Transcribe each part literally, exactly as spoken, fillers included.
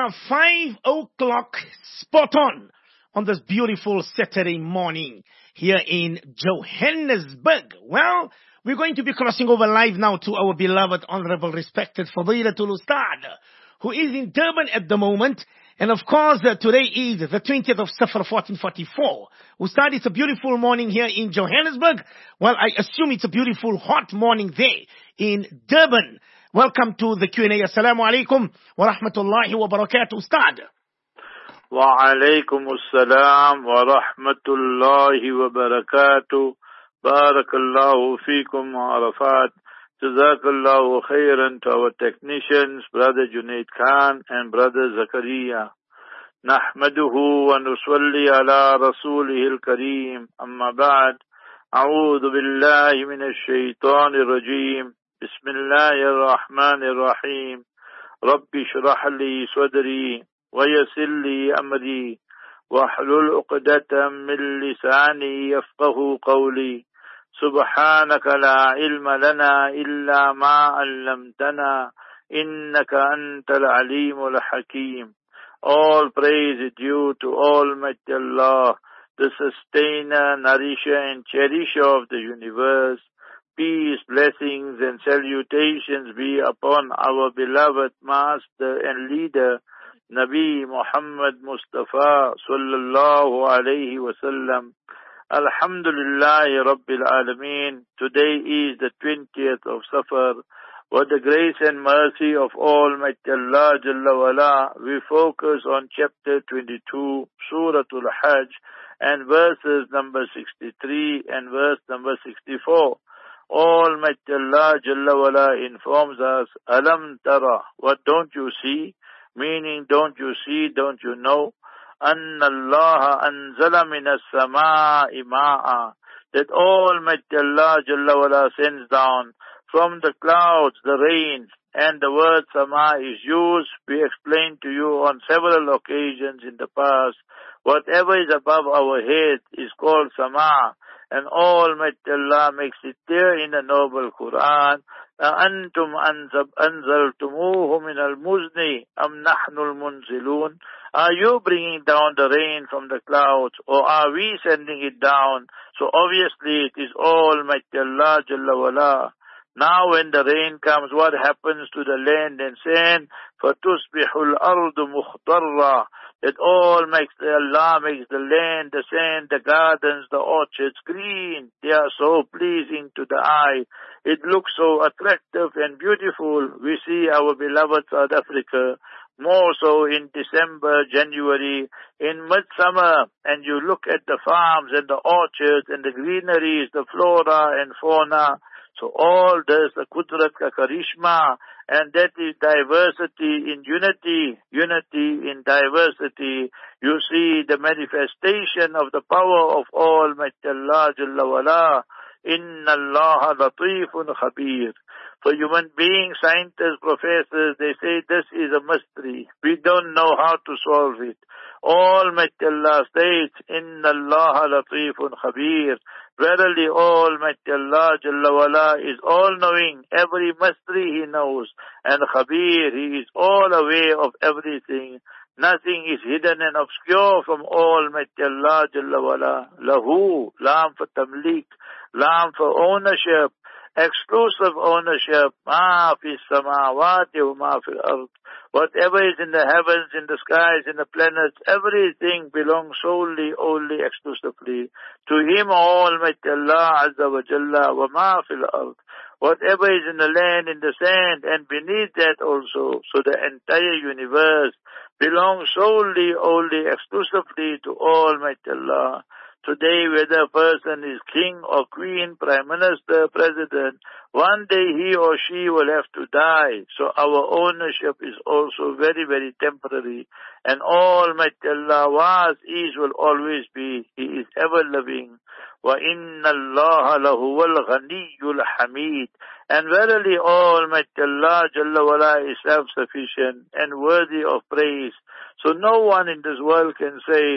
five o'clock spot on on this beautiful Saturday morning here in Johannesburg. Well, we're going to be crossing over live now to our beloved, honorable, respected Fadilatul Ustad, who is in Durban at the moment. And of course, uh, today is the twentieth of Safar fourteen forty-four. Ustad, it's a beautiful morning here in Johannesburg. Well, I assume it's a beautiful hot morning there in Durban. Welcome to the Q and A. Assalamu alaikum wa rahmatullahi wa barakatuh, Ustad. Wa alaikum assalam wa rahmatullahi wa barakatuh. Barakallahu feekum Arafat. Jazakallahu khairan to our technicians, Brother Junaid Khan and Brother Zakaria. Nahmaduhu wa nusalli ala rasulihil kareem. Amma ba'd. A'udhu billahi minash shaitanir rajim. Bismillahir rahmanir rahim. Rabbi shrah li sadri wa yassir li amri wahlul uqdatam min lisani yafqahu qawli. سبحانك لا علم لنا إلا ما علمتنا إنك أنت العليم الحكيم. All praise is due to Almighty Allah, the sustainer, nourisher and cherisher of the universe. Peace, blessings and salutations be upon our beloved master and leader, Nabi Muhammad Mustafa sallallahu alayhi wa sallam. Alhamdulillah Rabbil Alameen. Today is the twentieth of Safar. With the grace and mercy of Almighty Allah Jalla wala, we focus on chapter twenty-two, Suratul Hajj, and verses number sixty-three and verse number sixty-four. Almighty Allah Jalla wala informs us, Alam tara, what don't you see? Meaning, don't you see, don't you know? أن الله أنزل من السماء ماء, that Almighty Allah Jalla wala sends down from the clouds the rains, and the word sama is used. We explained to you on several occasions in the past. Whatever is above our head is called sama, and Almighty Allah makes it clear in the noble Quran. أَأَنْتُمْ أَنزَلْتُمُوهُ مِنَ الْمُزْنِ أَمْ نَحْنُ الْمُنزِلُونَ. Are you bringing down the rain from the clouds, or are we sending it down? So obviously it is Almighty Allah Jalla wala. Now when the rain comes, what happens to the land and sand? فَتُصْبِحُ الْأَرْضُ مُخْضَرًّا, that all makes the Allah makes the land, the sand, the gardens, the orchards green. They are so pleasing to the eye. It looks so attractive and beautiful. We see our beloved South Africa, more so in December, January, in midsummer, and you look at the farms and the orchards and the greeneries, the flora and fauna. So all this, the Qudrat ka Karishma, and that is diversity in unity, unity in diversity. You see the manifestation of the power of Almighty Allah Jalla wala. Inna Allah latifun khabir. For human beings, scientists, professors, they say this is a mystery. We don't know how to solve it. Almighty Allah states, Inna Allah latifun khabir. Verily, Almighty Allah Jalla wala is all-knowing. Every mystery He knows. And Khabir, He is all aware of everything. Nothing is hidden and obscure from Almighty Allah Jalla wala. Lahu, lam for tamlik, lam for ownership, exclusive ownership. Ma fi samawati wa ma fi al-ard. Whatever is in the heavens, in the skies, in the planets, everything belongs solely, only, exclusively to Him, Almighty Allah Azza wa Jalla, wa ma fil ard. Whatever is in the land, in the sand, and beneath that also. So the entire universe belongs solely, only, exclusively to Almighty Allah. Today, whether a person is king or queen, prime minister, president, one day he or she will have to die. So our ownership is also very, very temporary. And Almighty Allah was, is, will always be. He is ever living. وَإِنَّ اللَّهَ لَهُوَ الْغَنِيُّ الْحَمِيدُ. And verily Almighty Allah Jalla wala is self-sufficient and worthy of praise. So no one in this world can say,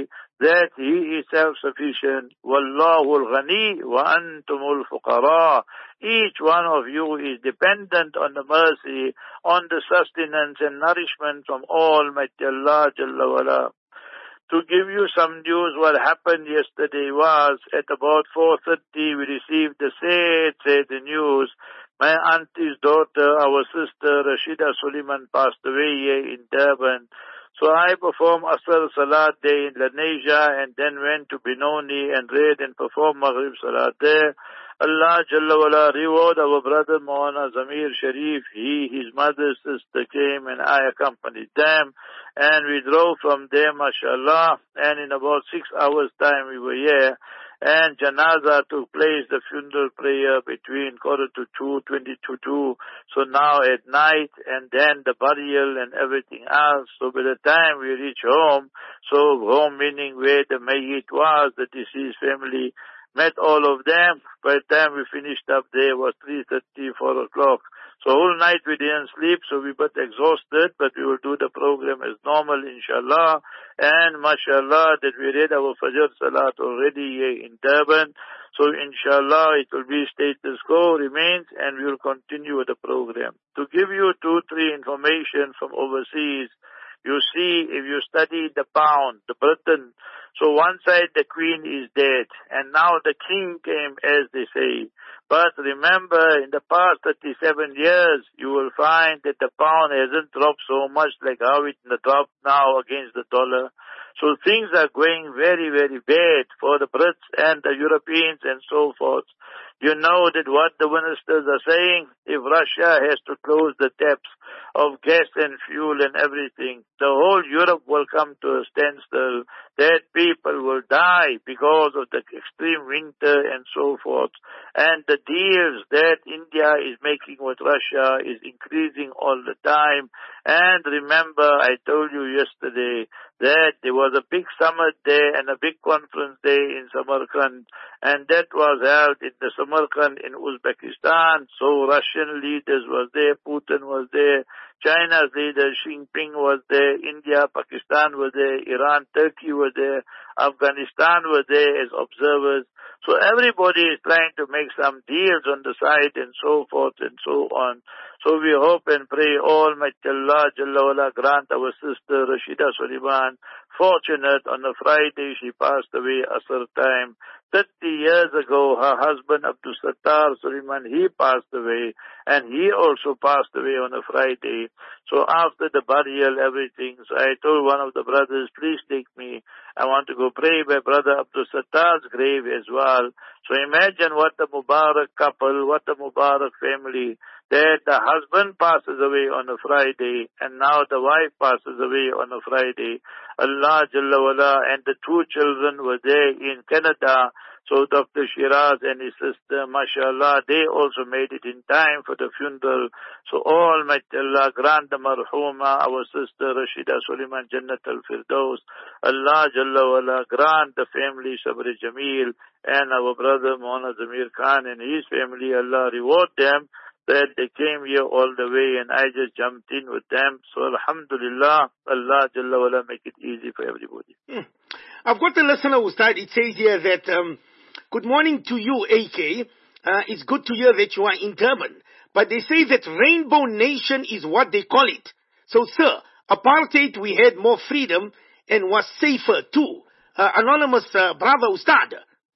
that He is self-sufficient. Wallahu al-ghani wa antumul fuqara. Each one of you is dependent on the mercy, on the sustenance and nourishment from Almighty Allah Jalla wala. To give you some news, what happened yesterday was, at about four thirty, we received the sad, sad news. My auntie's daughter, our sister, Rashida Suleiman, passed away here in Durban. So I performed Asr Salat there in Lenasia and then went to Benoni and read and performed Maghrib Salat there. Allah Jalla wala reward our brother Maulana Zamir Sharif. He, his mother's sister came and I accompanied them. And we drove from there, mashallah. And in about six hours time we were here. And Janaza took place, the funeral prayer between quarter to two, twenty to two. So now at night, and then the burial and everything else. So by the time we reach home, so home meaning where the Mayyit was, the deceased family, met all of them. By the time we finished up there, it was three thirty, four o'clock. So whole night we didn't sleep, so we got exhausted, but we will do the program as normal, inshallah. And mashallah, that we read our Fajr Salat already here in Durban. So inshallah, it will be status quo remains, and we will continue with the program. To give you two, three information from overseas, you see, if you study the pound, the Britain, so one side the queen is dead, and now the king came, as they say. But remember, in the past thirty-seven years, you will find that the pound hasn't dropped so much like how it dropped now against the dollar. So things are going very, very bad for the Brits and the Europeans and so forth. You know that what the ministers are saying, if Russia has to close the taps of gas and fuel and everything, the whole Europe will come to a standstill, that people will die because of the extreme winter and so forth. And the deals that India is making with Russia is increasing all the time. And remember, I told you yesterday that there was a big summit there and a big conference there in Samarkand, and that was held in the Samarkand in Uzbekistan. So Russian leaders was there, Putin was there, China's leader Xi Jinping was there, India, Pakistan was there, Iran, Turkey was there, Afghanistan was there as observers. So everybody is trying to make some deals on the side and so forth and so on. So we hope and pray Almighty Allah Jalla wala grant our sister Rashida Suleiman fortunate. On a Friday she passed away Asr time. thirty years ago her husband Abdul Sattar Suleiman, he passed away, and he also passed away on a Friday. So after the burial, everything, so I told one of the brothers, please take me. I want to go pray by brother Abdul Sattar's grave as well. So imagine what the Mubarak couple, what the Mubarak family, that the husband passes away on a Friday, and now the wife passes away on a Friday. Allah Jalla wala, and the two children were there in Canada. So Doctor Shiraz and his sister, mashallah, they also made it in time for the funeral. So Almighty Allah grant the marhuma, our sister Rashida Suleiman, Jannat al-Firdaus. Allah Jalla wala grant the family Sabr Jameel, and our brother Maulana Zamir Khan and his family, Allah reward them that they came here all the way, and I just jumped in with them. So alhamdulillah, Allah Jalla wala make it easy for everybody. Hmm. I've got a listener who started, it says here that, um, good morning to you, A K. Uh, it's good to hear that you are in Durban. But they say that Rainbow Nation is what they call it. So, sir, apartheid, we had more freedom and was safer too. Uh, anonymous uh, brother Ustad.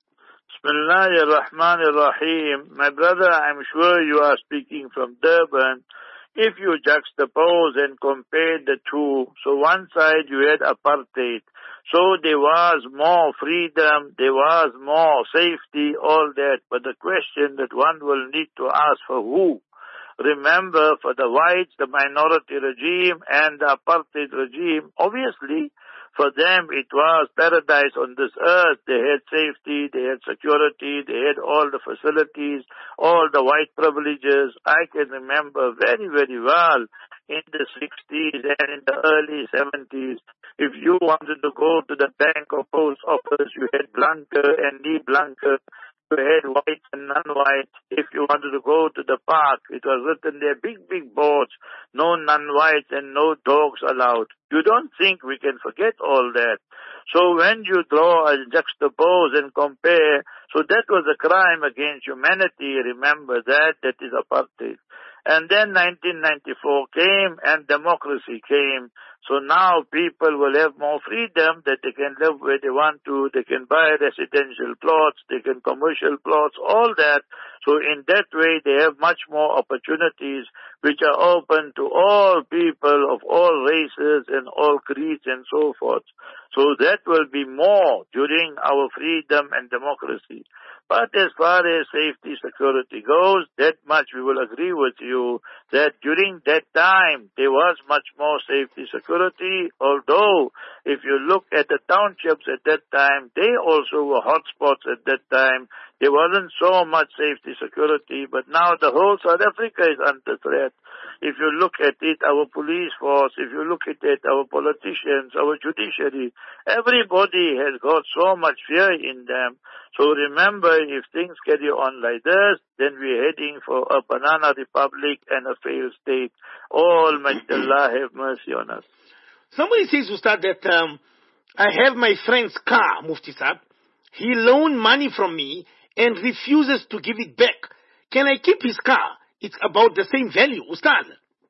Bismillahir Rahmanir Rahim. My brother, I'm sure you are speaking from Durban. If you juxtapose and compare the two, so one side you had apartheid. So there was more freedom, there was more safety, all that. But the question that one will need to ask, for who? Remember, for the whites, the minority regime and the apartheid regime, obviously, for them it was paradise on this earth. They had safety, they had security, they had all the facilities, all the white privileges. I can remember very, very well in the sixties and in the early seventies. If you wanted to go to the bank or post office, you had blanket and knee blanket. You had white and non-white. If you wanted to go to the park, it was written there, big, big boards, no non-whites and no dogs allowed. You don't think we can forget all that. So when you draw and juxtapose and compare, so that was a crime against humanity. Remember that, that is apartheid. And then nineteen ninety-four came and democracy came. So now people will have more freedom that they can live where they want to. They can buy residential plots. They can commercial plots, all that. So in that way, they have much more opportunities which are open to all people of all races and all creeds and so forth. So that will be more during our freedom and democracy. But as far as safety security goes, that much we will agree with you that during that time there was much more safety security, although if you look at the townships at that time, they also were hotspots at that time. There wasn't so much safety security, but now the whole South Africa is under threat. If you look at it, our police force, if you look at it, our politicians, our judiciary, everybody has got so much fear in them. So remember, if things carry on like this, then we're heading for a banana republic and a failed state. Almighty Allah have mercy on us. Somebody says, Ustad, that um, I have my friend's car, Mufti Saab. He loaned money from me and refuses to give it back. Can I keep his car? It's about the same value, Ustad.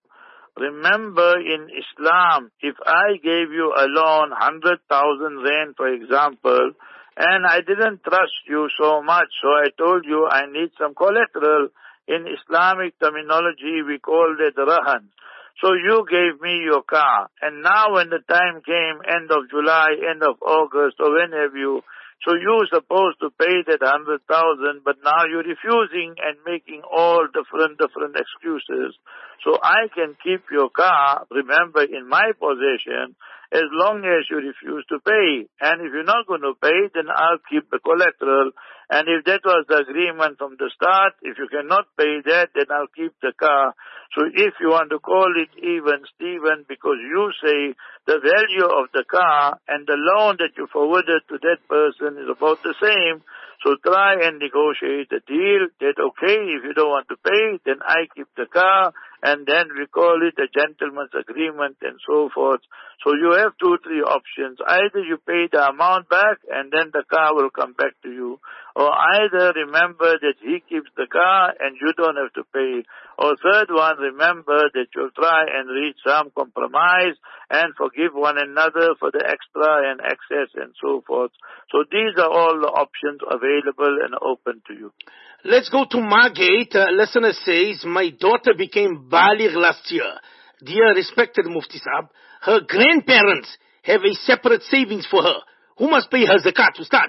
Remember, in Islam, if I gave you a loan, one hundred thousand rand, for example, and I didn't trust you so much, so I told you I need some collateral. In Islamic terminology, we call it rahan. So you gave me your car, and now when the time came, end of July, end of August, or when have you, so you're supposed to pay that one hundred thousand, but now you're refusing and making all different, different excuses. So I can keep your car, remember, in my possession, as long as you refuse to pay. And if you're not going to pay, then I'll keep the collateral. And if that was the agreement from the start, if you cannot pay that, then I'll keep the car. So if you want to call it even, Stephen, because you say the value of the car and the loan that you forwarded to that person is about the same, so try and negotiate a deal that, okay, if you don't want to pay, then I keep the car, and then we call it a gentleman's agreement and so forth. So you have two, three options. Either you pay the amount back and then the car will come back to you. Or either remember that he keeps the car and you don't have to pay. Or third one, remember that you'll try and reach some compromise and forgive one another for the extra and excess and so forth. So these are all the options available and open to you. Let's go to Margate. Uh, listener says, my daughter became baligh last year. Dear respected Mufti Saab, her grandparents have a separate savings for her. Who must pay her zakat, Ustad?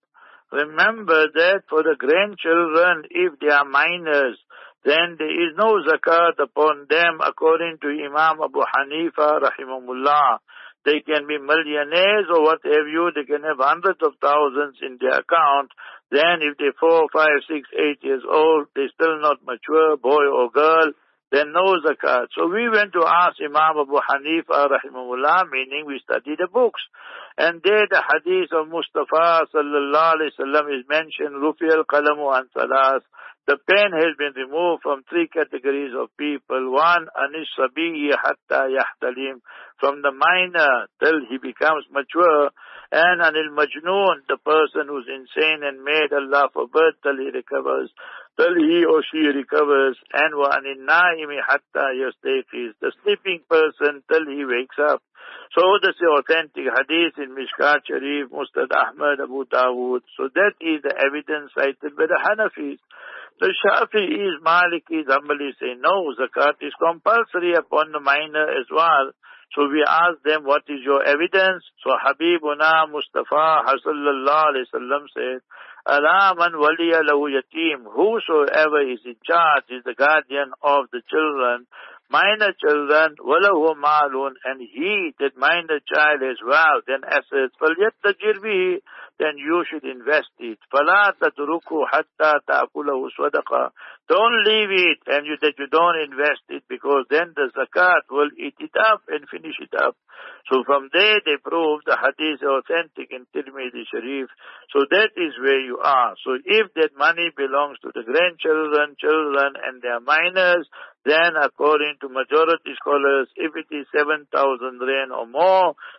Remember that for the grandchildren, if they are minors, then there is no zakat upon them according to Imam Abu Hanifa rahimahullah. They can be millionaires or what have you, they can have hundreds of thousands in their account. Then if they're four, five, six, eight years old, they're still not mature, boy or girl, then no zakat. So we went to ask Imam Abu Hanifa rahimahullah, meaning we study the books. And there the hadith of Mustafa sallallahu alayhi wa sallam is mentioned, Rufi al-Qalamu an Salas. The pen has been removed from three categories of people. One, Anish Sabiyi hatta yahtalim, from the minor till he becomes mature. And Anil Majnoon, the person who's insane and mad, Allah forbid, till he recovers, till he or she recovers. And wa Anil Naimi hatta yastayqiz, the sleeping person till he wakes up. So this is authentic hadith in Mishkat Sharif, Mustad Ahmad, Abu Dawood. So that is the evidence cited by the Hanafis. The Shafi'is, Malikis, Hanbalis say no, zakat is compulsory upon the minor as well. So we ask them, what is your evidence? So Habibuna Mustafa sallallahu alayhi wa sallam said, Ala man waliya lahu yatim, whosoever is in charge, is the guardian of the children, minor children, walahu malun, and he, that minor child as well, then assets, falyattajir bihi, then you should invest it. Fala tatruku hatta ta'kulahu sadaqa. Don't leave it and you, that you don't invest it, because then the zakat will eat it up and finish it up. So from there they prove the hadith is authentic in Tirmidhi Sharif. So that is where you are. So if that money belongs to the grandchildren, children and their minors, then according to majority scholars, if it is seven thousand rand or more,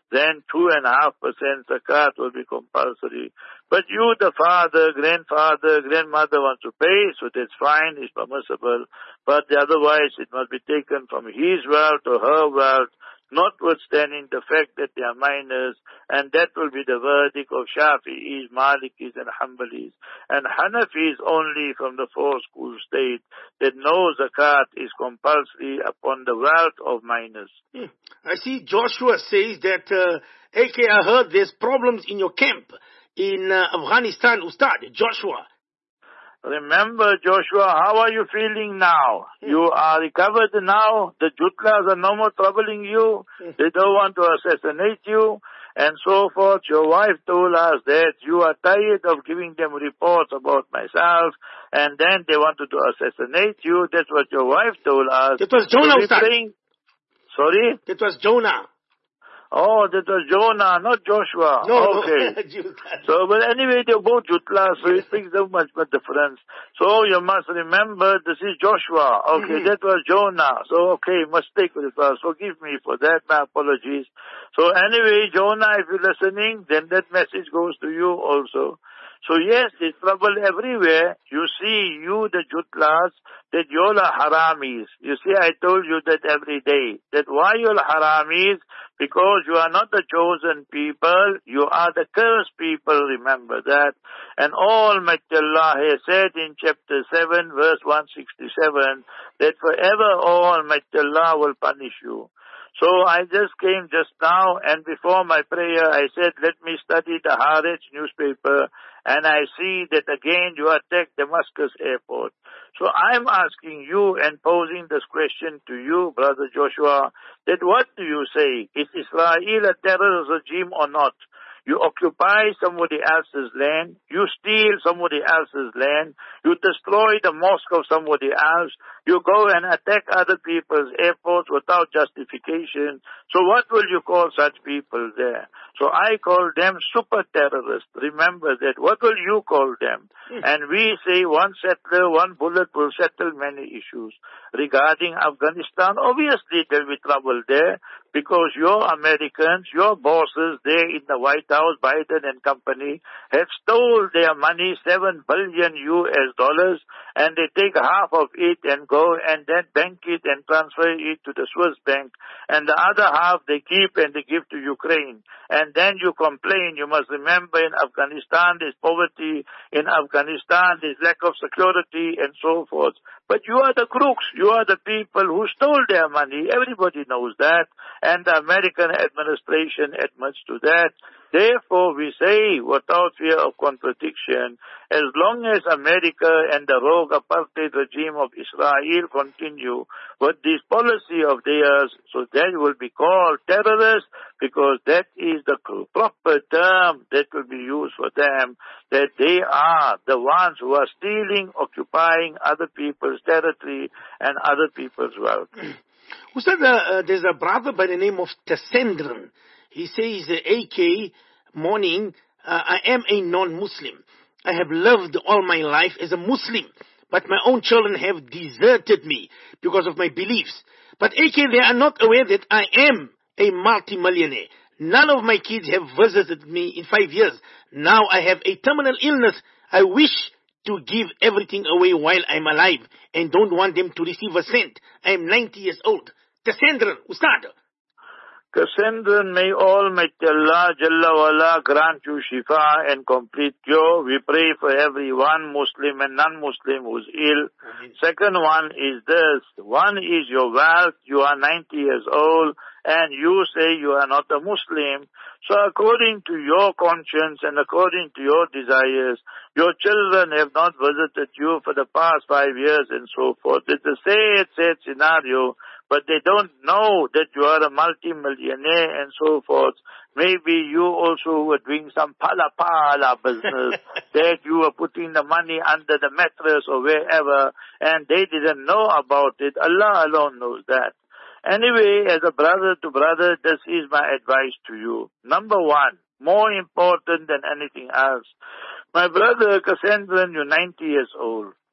then two and a half percent zakat will be compulsory. But you, the father, grandfather, grandmother wants to pay, so that's fine, it's permissible. But otherwise, it must be taken from his wealth or her wealth, notwithstanding the fact that they are minors, and that will be the verdict of Shafi'is, Malikis, and Hanbalis. And Hanafis only from the four school state that no zakat is compulsory upon the wealth of minors. Hmm. I see Joshua says that, uh, A K, I heard there's problems in your camp in uh, Afghanistan, Ustad. Joshua. Remember, Joshua, how are you feeling now? Hmm. You are recovered now. The Jutlas are no more troubling you. Hmm. They don't want to assassinate you. And so forth. Your wife told us that you are tired of giving them reports about myself. And then they wanted to assassinate you. That's what your wife told us. It was Jonah, so praying... Sorry? It was Jonah. Oh, that was Jonah, not Joshua. No, okay. No. So, but anyway, they're both Jutlas, so it makes so much of a difference. So you must remember, this is Joshua. Okay, mm-hmm. That was Jonah. So, okay, mistake with us. Forgive me for that. My apologies. So anyway, Jonah, if you're listening, then that message goes to you also. So yes, there's trouble everywhere. You see, you the Jutlas, that you all are haramis. You see, I told you that every day. That why you all haramis? Because you are not the chosen people, you are the cursed people, remember that. And Almighty Allah has said in chapter seven, verse one sixty-seven, that forever Almighty Allah will punish you. So I just came just now, and before my prayer, I said, let me study the Haaretz newspaper, and I see that again you attacked Damascus airport. So I'm asking you and posing this question to you, Brother Joshua, that what do you say? Is Israel a terrorist regime or not? You occupy somebody else's land, you steal somebody else's land, you destroy the mosque of somebody else, you go and attack other people's airports without justification. So what will you call such people there? So I call them super terrorists. Remember that. What will you call them? Mm. And we say one settler, one bullet will settle many issues. Regarding Afghanistan, obviously there will be trouble there because your Americans, your bosses there in the White House, Biden and company, have stole their money, seven billion U S dollars, and they take half of it and go and then bank it and transfer it to the Swiss bank, and the other half they keep and they give to Ukraine. And then you complain. You must remember in Afghanistan there's poverty, in Afghanistan there's lack of security and so forth. But you are the crooks. You are the people who stole their money. Everybody knows that. And the American administration admits to that. Therefore, we say, without fear of contradiction, as long as America and the rogue apartheid regime of Israel continue with this policy of theirs, so they will be called terrorists, because that is the proper term that will be used for them, that they are the ones who are stealing, occupying other people's territory and other people's wealth. Ustad, uh, there's a brother by the name of Tasendran. He says, uh, A K, morning, uh, I am a non-Muslim. I have lived all my life as a Muslim, but my own children have deserted me because of my beliefs. But A K, they are not aware that I am a multi-millionaire. None of my kids have visited me in five years. Now I have a terminal illness. I wish to give everything away while I'm alive and don't want them to receive a cent. I am ninety years old. Cassandra, Ustad. Cassandra, may Almighty Allah Jalla wala grant you shifa and complete cure. We pray for everyone, Muslim and non-Muslim, who's ill. Amen. Second one is this. One is your wealth. You are ninety years old and you say you are not a Muslim. So according to your conscience and according to your desires, your children have not visited you for the past five years and so forth. It's a sad, sad scenario, but they don't know that you are a multi-millionaire and so forth. Maybe you also were doing some pala-pala business, that you were putting the money under the mattress or wherever, and they didn't know about it. Allah alone knows that. Anyway, as a brother to brother, this is my advice to you. Number one, more important than anything else. My brother Cassandra, you're ninety years old.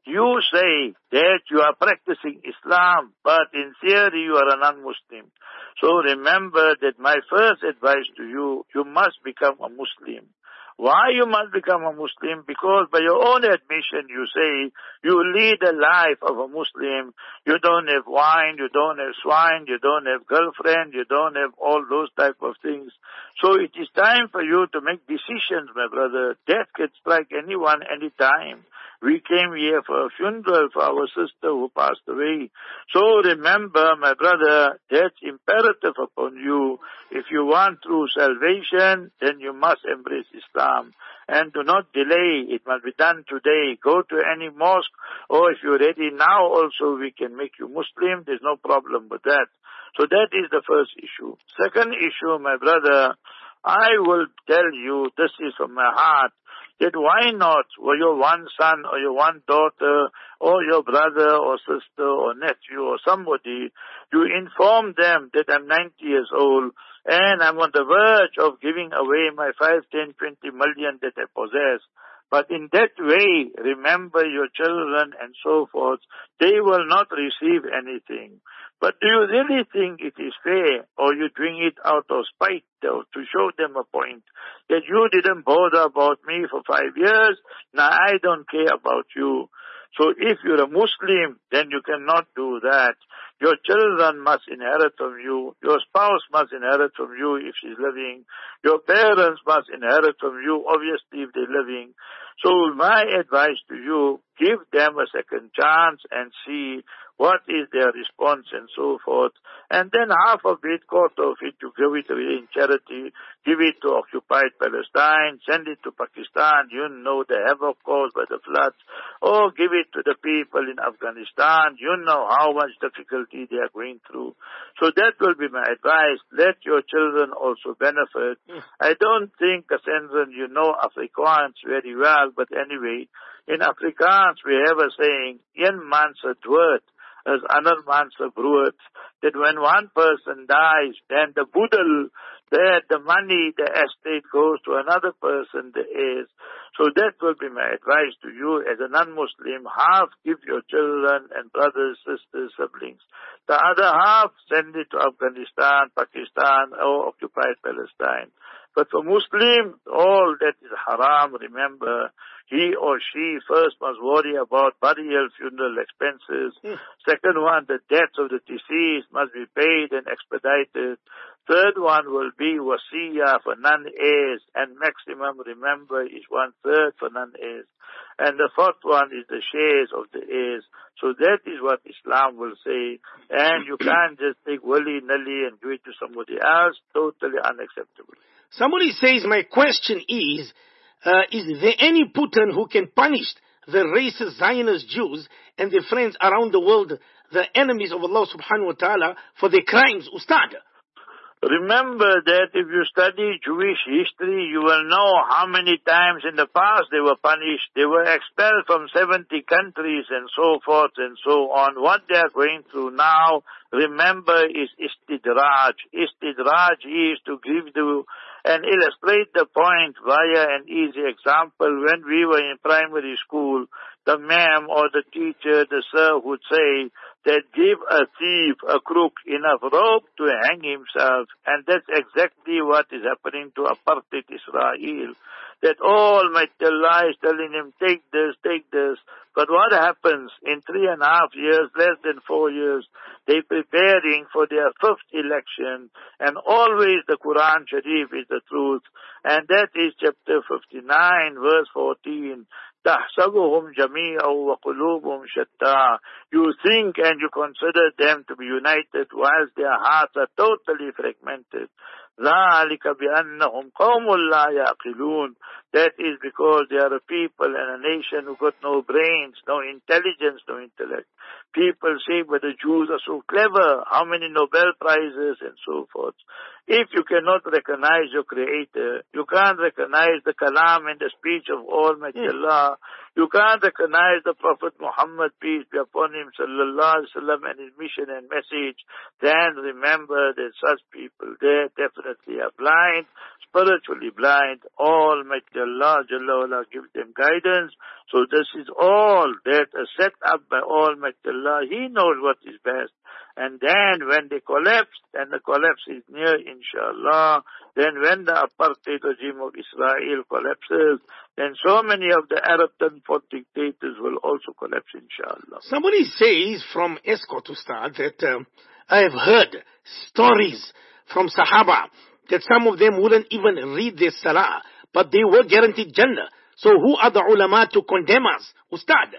you say that you are practicing Islam, but in theory you are a non-Muslim. So remember that my first advice to you, you must become a Muslim. Why you must become a Muslim? Because by your own admission you say you lead a life of a Muslim. You don't have wine, you don't have swine, you don't have girlfriend, you don't have all those type of things. So it is time for you to make decisions, my brother. Death can strike anyone, anytime. We came here for a funeral for our sister who passed away. So remember, my brother, that's imperative upon you. If you want true salvation, then you must embrace Islam. And do not delay. It must be done today. Go to any mosque, or if you're ready now also, we can make you Muslim. There's no problem with that. So that is the first issue. Second issue, my brother, I will tell you, this is from my heart, that why not, or your one son or your one daughter or your brother or sister or nephew or somebody, you inform them that I'm ninety years old and I'm on the verge of giving away my five, ten, twenty million that I possess. But in that way, remember your children and so forth, they will not receive anything. But do you really think it is fair, or you doing it out of spite, though, to show them a point that you didn't bother about me for five years, now I don't care about you. So if you're a Muslim, then you cannot do that. Your children must inherit from you. Your spouse must inherit from you if she's living. Your parents must inherit from you, obviously, if they're living. So my advice to you, give them a second chance and see what is their response and so forth. And then half of it, quarter of it, you give it away in charity, give it to occupied Palestine, send it to Pakistan, you know the havoc caused by the floods, or give it to the people in Afghanistan, you know how much difficulty they are going through. So that will be my advice. Let your children also benefit. Mm. I don't think, Cassandra, you know Afrikaans very well, but anyway, in Afrikaans we have a saying, een man se dood is ander man se brood, that when one person dies, then the boedel, that the money, the estate goes to another person, the heirs. So that will be my advice to you as a non-Muslim. Half give your children and brothers, sisters, siblings. The other half send it to Afghanistan, Pakistan, or occupied Palestine. But for Muslim, all that is haram, remember, he or she first must worry about burial, funeral expenses. Mm. Second one, the deaths of the deceased must be paid and expedited. Third one will be wasiyah for non-heirs, and maximum, remember, is one-third for non-heirs. And the fourth one is the shares of the heirs. So that is what Islam will say. And you can't just take willy-nilly and give it to somebody else. Totally unacceptable. Somebody says, my question is, uh, is there any Putin who can punish the racist Zionist Jews and their friends around the world, the enemies of Allah subhanahu wa ta'ala, for their crimes, Ustad? Remember that if you study Jewish history, you will know how many times in the past they were punished. They were expelled from seventy countries and so forth and so on. What they are going through now, remember, is istidraj. Istidraj is to give the and illustrate the point via an easy example. When we were in primary school, the ma'am or the teacher, the sir would say that give a thief, a crook, enough rope to hang himself. And that's exactly what is happening to apartheid Israel. That Almighty Allah is telling him, take this, take this. But what happens in three and a half years, less than four years, they're preparing for their fifth election, and always the Quran Sharif is the truth. And that is chapter fifty-nine, verse fourteen. تَحْسَبُهُمْ جَمِيعًا وَقُلُوبُهُمْ شَتَّى. You think and you consider them to be united whilst their hearts are totally fragmented. ذَلِكَ بِأَنَّهُمْ قَوْمٌ لَا يَعْقِلُونَ. That is because they are a people and a nation who got no brains, no intelligence, no intellect. People say, but the Jews are so clever, how many Nobel Prizes and so forth. If you cannot recognize your Creator, you can't recognize the kalam and the speech of Almighty mm. Allah, you can't recognize the Prophet Muhammad, peace be upon him, sallallahu alaihi wasallam, and his mission and message, then remember that such people, they definitely are blind, spiritually blind. Almighty Allah Jalla wala give them guidance. So this is all that is set up by Almighty Allah. He knows what is best. And then when they collapse, and the collapse is near, inshallah, then when the apartheid regime of Israel collapses, then so many of the Arab ten-fourth dictators will also collapse, inshallah. Somebody says from Escort Ustad that um, I have heard stories from Sahaba that some of them wouldn't even read their salah, but they were guaranteed Jannah. So who are the ulama to condemn us, Ustad?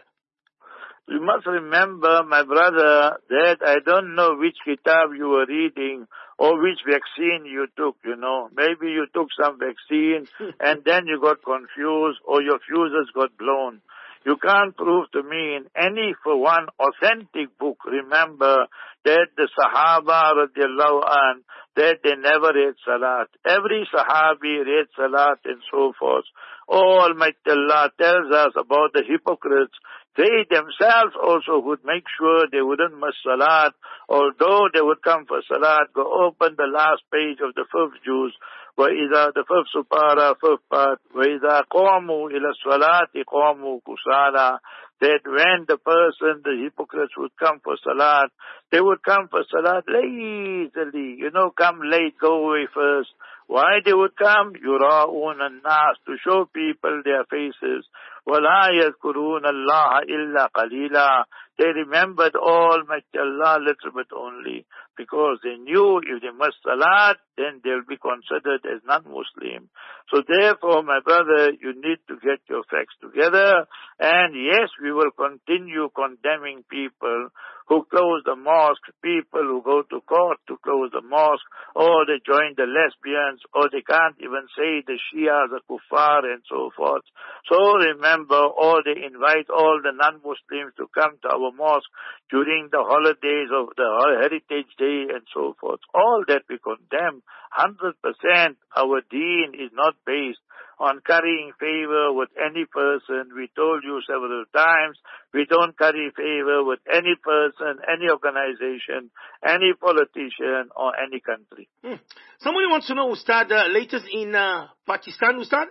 You must remember, my brother, that I don't know which kitab you were reading or which vaccine you took, you know. Maybe you took some vaccine and then you got confused or your fuses got blown. You can't prove to me in any, for one, authentic book, remember, that the Sahaba, radiallahu an, that they never read Salat. Every Sahabi read Salat and so forth. Almighty Allah tells us about the hypocrites. They themselves also would make sure they wouldn't miss Salat, although they would come for Salat, go open the last page of the fifth juz, وَإِذَا the fifth supara, fifth part, وَإِذَا قَوْمُوا إِلَى الصَّلَاةِ قَوْمُوا كُسَالَى, that when the person, the hypocrites would come for Salat, they would come for Salat lazily, you know, come late, go away first. Why they would come? يُرَاءُونَ النَّاسِ, to show people their faces. وَلَا يَذْكُرُونَ اللَّهَ إِلَّا قَلِيلًا. They remembered Almighty Allah a little bit only, because they knew if they missed Salat, then they'll be considered as non-Muslim. So therefore, my brother, you need to get your facts together. And yes, we will continue condemning people who close the mosque, people who go to court to close the mosque, or they join the lesbians, or they can't even say the Shias are kuffar and so forth. So remember, or they invite all the non-Muslims to come to our mosque during the holidays of the Heritage Day and so forth. All that we condemn. one hundred percent our deen is not based on currying favor with any person. We told you several times, we don't curry favor with any person, any organization, any politician, or any country. Hmm. Somebody wants to know, Ustad, uh, latest in uh, Pakistan, Ustad?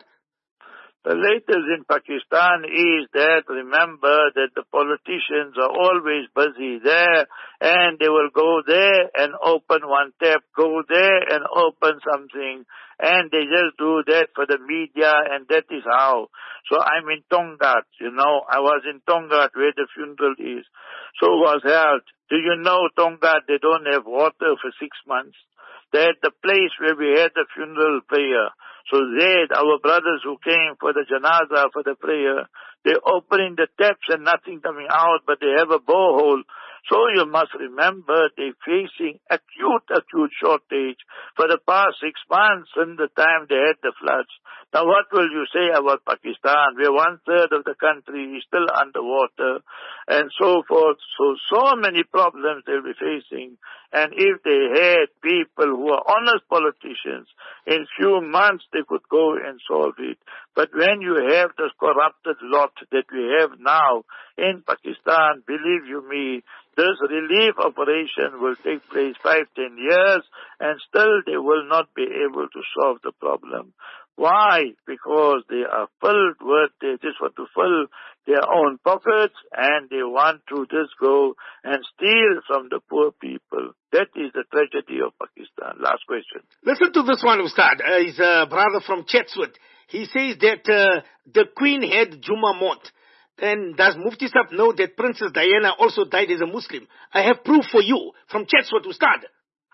The latest in Pakistan is that, remember, that the politicians are always busy there, and they will go there and open one tap, go there and open something, and they just do that for the media, and that is how. So I'm in Tongat, you know, I was in Tongat where the funeral is. So was held. Do you know Tongat, they don't have water for six months? That the place where we had the funeral prayer. So Zaid, our brothers who came for the janaza, for the prayer, they're opening the taps and nothing coming out, but they have a borehole. So you must remember they're facing acute, acute shortage for the past six months in the time they had the floods. Now what will you say about Pakistan, where one third of the country is still underwater and so forth? So, so many problems they'll be facing. And if they had people who are honest politicians, in few months they could go and solve it. But when you have this corrupted lot that we have now in Pakistan, believe you me, this relief operation will take place five, ten years, and still they will not be able to solve the problem. Why? Because they are filled with, they just want to fill their own pockets, and they want to just go and steal from the poor people. That is the tragedy of Pakistan. Last question. Listen to this one, Ustad. Uh, he's a brother from Chatsworth. He says that uh, the Queen had Juma Mot. And does Mufti Sahib know that Princess Diana also died as a Muslim? I have proof for you from Chatsworth, Ustad.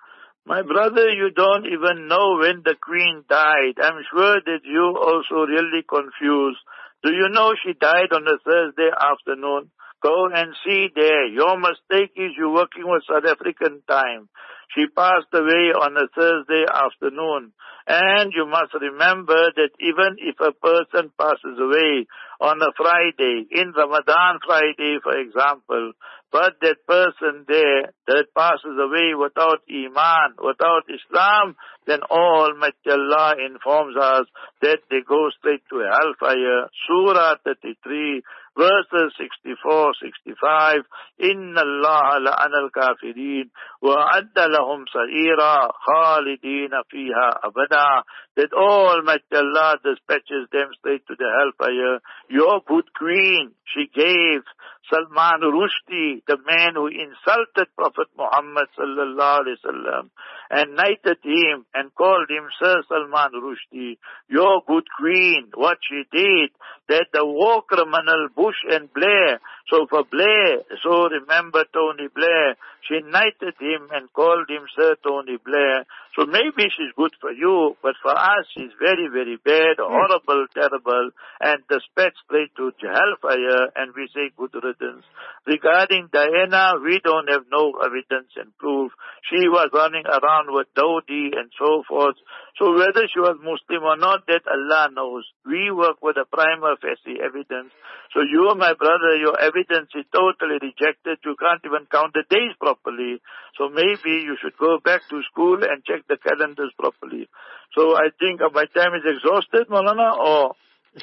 My brother, you don't even know when the Queen died. I'm sure that you also really confused. Do you know she died on a Thursday afternoon? Go and see there. Your mistake is you're working with South African time. She passed away on a Thursday afternoon. And you must remember that even if a person passes away on a Friday, in Ramadan Friday, for example, But that person there that passes away without Iman, without Islam, then Almighty Allah informs us that they go straight to hellfire. Surah thirty-three, verses sixty-four, sixty-five. Inna Allah la'ana al-kafirin wa adda lahum sa'ira khalidina fiha abada. That Almighty Allah dispatches them straight to the hellfire. Your good queen, she gave Salman Rushdie, the man who insulted Prophet Muhammad sallallahu alaihi wasallam, and knighted him and called him Sir Salman Rushdie, your good queen, what she did, that the war criminal Bush and Blair, so for Blair, so remember Tony Blair, she knighted him and called him Sir Tony Blair. So maybe she's good for you, but for us she's very, very bad, horrible, terrible, and dispatched straight to hellfire, and we say good riddance. Regarding Diana, we don't have no evidence and proof. She was running around with Dodi and so forth. So whether she was Muslim or not, that Allah knows. We work with a prima facie evidence. So you, my brother, your evidence is totally rejected. You can't even count the days properly. So maybe you should go back to school and check the calendars properly. So I think my time is exhausted, Maulana, or...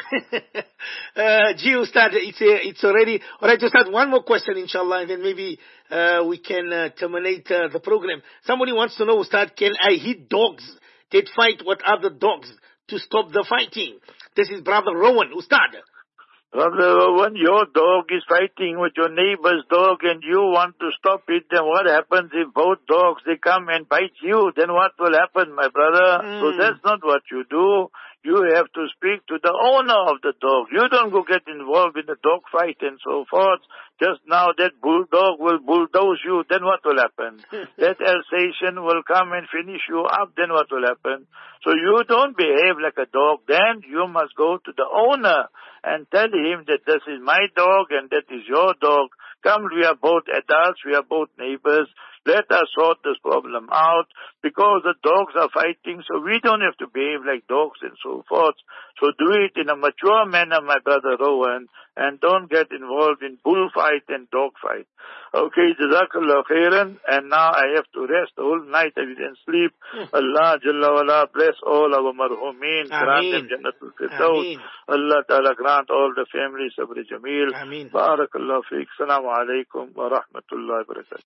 uh, gee, Ustad, it's, uh, it's already... Alright, Ustad, one more question, inshallah, and then maybe uh, we can uh, terminate uh, the program. Somebody wants to know, Ustad, can I hit dogs that fight with other dogs to stop the fighting? This is Brother Rowan, Ustad. Brother Rowan, your dog is fighting with your neighbor's dog and you want to stop it, then what happens if both dogs, they come and bite you? Then what will happen, my brother? Mm. So that's not what you do. You have to speak to the owner of the dog. You don't go get involved in the dog fight and so forth. Just now that bulldog will bulldoze you, then what will happen? That Alsatian will come and finish you up, then what will happen? So you don't behave like a dog, then you must go to the owner and tell him that this is my dog and that is your dog. Come, we are both adults, we are both neighbors. Let us sort this problem out, because the dogs are fighting, so we don't have to behave like dogs and so forth. So do it in a mature manner, my brother Rowan, and don't get involved in bullfight and dog fight. Okay, Jazakallah khairan, and now I have to rest the whole night, I didn't sleep. Allah Jalla wala bless all our marhumin, grant them Jannatul Firdaus. Allah Ta'ala grant all the families Sabr Jameel. Barakallah feek. Assalamu alaikum wa rahmatullahi wa barakatuh.